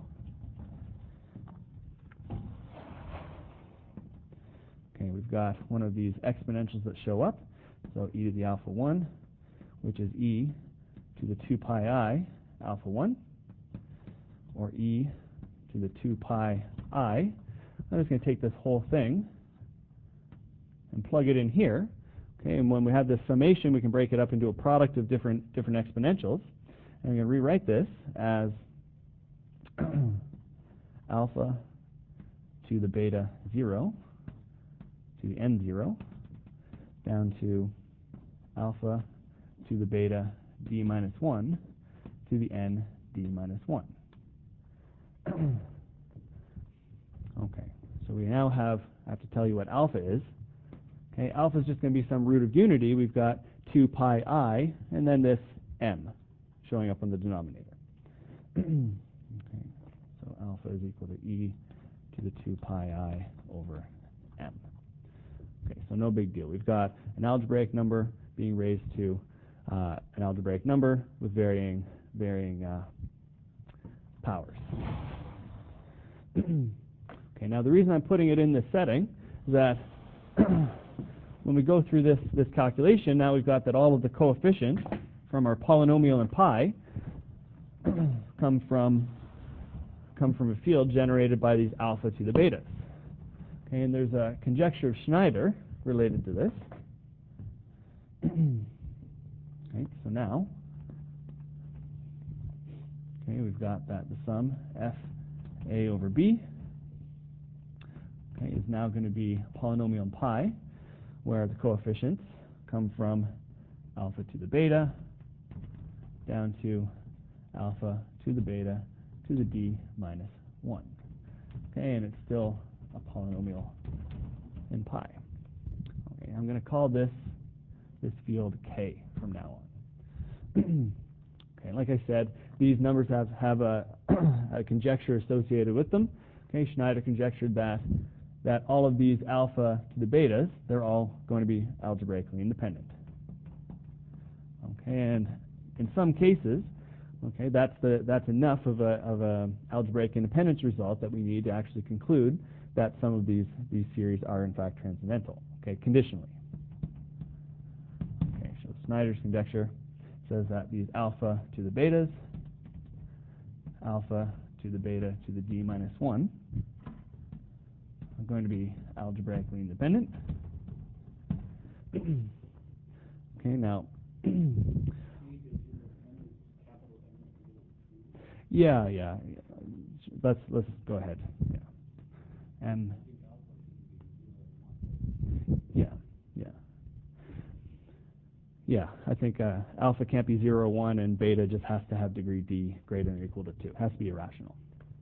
okay, we've got one of these exponentials that show up. So e to the alpha one, which is e to the two pi I alpha one, or e to the two pi I. I'm just going to take this whole thing and plug it in here. Okay, and when we have this summation, we can break it up into a product of different different exponentials. And I'm going to rewrite this as alpha to the beta zero to the n zero down to alpha to the beta d minus one to the n d minus one. Okay, so we now have, I have to tell you what alpha is. Okay, alpha is just going to be some root of unity. We've got two pi I, and then this m showing up on the denominator. Okay, so alpha is equal to e to the two pi I over m. Okay, so no big deal. We've got an algebraic number being raised to uh, an algebraic number with varying varying uh, powers. Okay, now the reason I'm putting it in this setting is that when we go through this, this calculation, now we've got that all of the coefficients from our polynomial in pi come from come from a field generated by these alpha to the betas. Okay, and there's a conjecture of Schneider related to this. Okay, so now, okay, we've got that the sum f a over b, okay, is now going to be polynomial in pi, where the coefficients come from alpha to the beta down to alpha to the beta to the d minus one. Okay, and it's still a polynomial in pi. Okay, I'm going to call this this field k from now on. Okay, like I said, these numbers have have a, a conjecture associated with them. Okay, Schneider conjectured that that all of these alpha to the betas, they're all going to be algebraically independent. Okay, and in some cases, okay, that's the that's enough of a of a algebraic independence result that we need to actually conclude that some of these these series are in fact transcendental. Okay, conditionally. Okay, so Schneider's conjecture says that these alpha to the betas, alpha to the beta to the d minus one, are going to be algebraically independent. Okay, now. Yeah, yeah. Let's let's go ahead. Yeah. M. Yeah, yeah. Yeah, I think uh, alpha can't be zero or one, and beta just has to have degree d greater than or equal to two. It has to be irrational.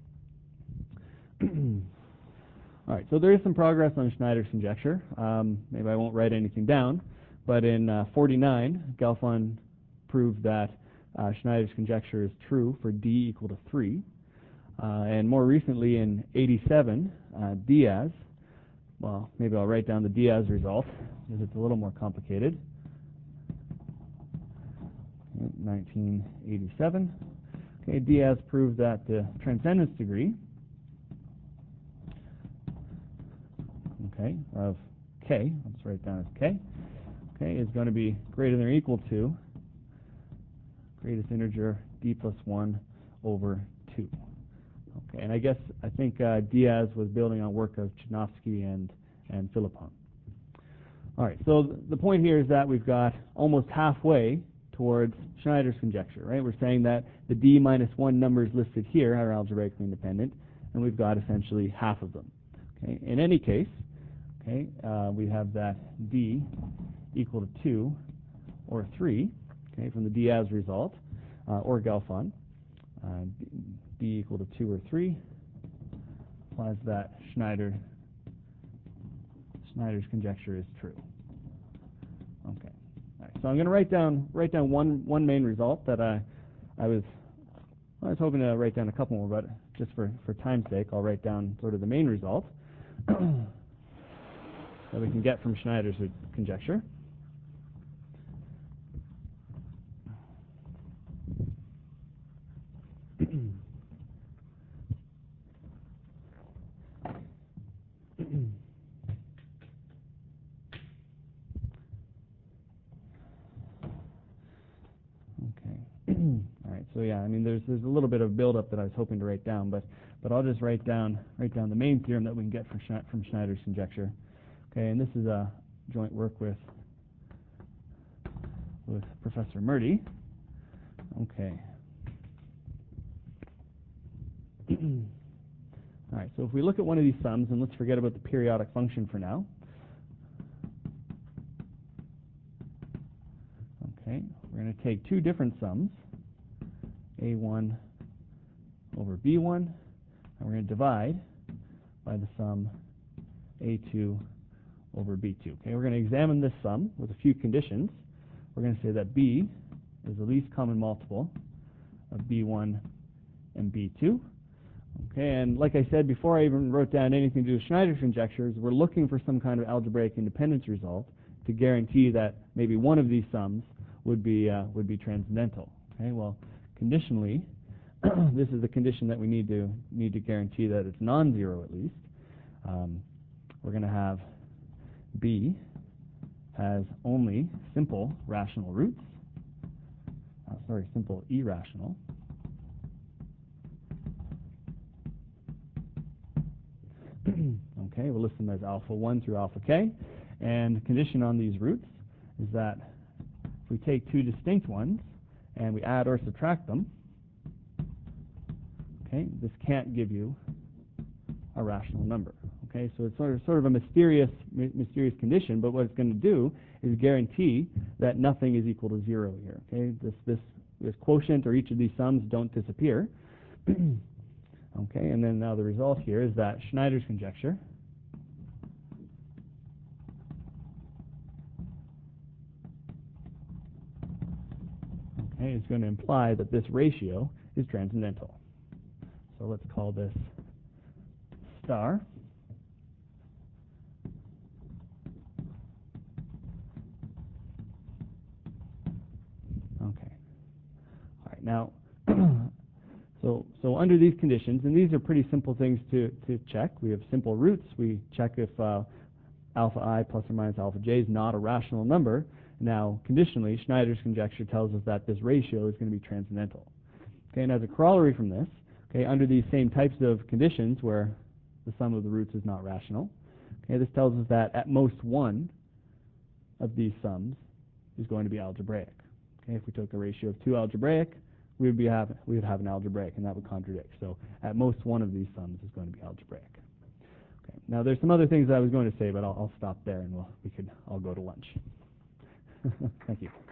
All right, so there is some progress on Schneider's conjecture. Um, maybe I won't write anything down, but in uh, forty-nine, Gelfand proved that uh, Schneider's conjecture is true for d equal to three. Uh, and more recently in eighty-seven, uh, Diaz, well, maybe I'll write down the Diaz result, because it's a little more complicated. nineteen eighty-seven. Okay, Diaz proved that the transcendence degree, okay, of k, let's write it down as k, okay, is going to be greater than or equal to greatest integer d plus one over two. Okay, and I guess I think uh, Diaz was building on work of Chudnovsky and and Philippon. All right, so th the point here is that we've got almost halfway towards Schneider's conjecture, right? We're saying that the d minus one numbers listed here are algebraically independent, and we've got essentially half of them. Okay, in any case, okay, uh, we have that d equal to two or three, okay, from the Diaz result, uh, or Gelfand. Uh, d equal to two or three implies that Schneider Schneider's conjecture is true. Okay. All right. So I'm going to write down write down one one main result that I I was I was hoping to write down a couple more, but just for for time's sake, I'll write down sort of the main result that we can get from Schneider's conjecture. All right, so yeah, I mean, there's there's a little bit of buildup that I was hoping to write down, but but I'll just write down write down the main theorem that we can get from Schne from Schneider's conjecture. Okay, and this is a joint work with with Professor Murdy. Okay. All right, so if we look at one of these sums, and let's forget about the periodic function for now. Okay, we're going to take two different sums, a one over b one, and we're going to divide by the sum a two over b two. Okay, we're going to examine this sum with a few conditions. We're going to say that b is the least common multiple of b one and b two. Okay, and like I said before I even wrote down anything to do with Schneider's conjectures, we're looking for some kind of algebraic independence result to guarantee that maybe one of these sums would be uh, would be transcendental. Okay, well, conditionally, this is the condition that we need to need to guarantee that it's non-zero at least. Um, we're going to have b has only simple rational roots. Uh, sorry, simple irrational. Okay, we'll list them as alpha one through alpha k, and the condition on these roots is that if we take two distinct ones and we add or subtract them, okay, this can't give you a rational number. Okay, so it's sort of sort of a mysterious mysterious condition, but what it's going to do is guarantee that nothing is equal to zero here. Okay, this this this quotient or each of these sums don't disappear. Okay, and then now the result here is that Schneider's conjecture okay, is going to imply that this ratio is transcendental. So let's call this star. Okay. All right, now So, so under these conditions, and these are pretty simple things to, to check. We have simple roots. We check if uh, alpha I plus or minus alpha j is not a rational number. Now, conditionally, Schneider's conjecture tells us that this ratio is going to be transcendental. Okay, and as a corollary from this, okay, under these same types of conditions where the sum of the roots is not rational, okay, this tells us that at most one of these sums is going to be algebraic. Okay, if we took a ratio of two algebraic, we would be have we would have an algebraic, and that would contradict. So at most one of these sums is going to be algebraic. Okay. Now there's some other things that I was going to say, but I'll, I'll stop there, and we'll, we could all go to lunch. Thank you.